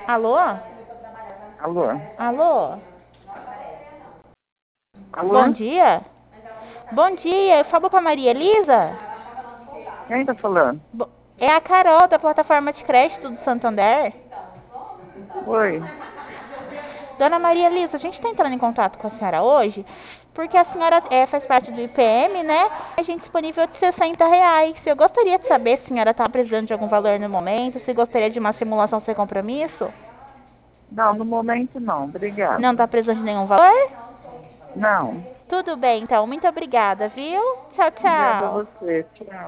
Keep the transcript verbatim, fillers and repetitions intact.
Alô? Alô? Alô? Bom Alô? dia? Bom dia, eu falo para Maria Elisa? Quem tá falando? Bo- É a Carol, da plataforma de crédito do Santander. Oi. Dona Maria Elisa, a gente está entrando em contato com a senhora hoje, porque a senhora é, faz parte do I P M, né? A gente disponível de sessenta reais. Eu gostaria de saber se a senhora está precisando de algum valor no momento, se gostaria de uma simulação sem compromisso. Não, no momento não. Não está Obrigada. precisando de nenhum valor? Não. Tudo bem, então. Muito obrigada, viu? Tchau, Obrigada a tchau. você. Tchau.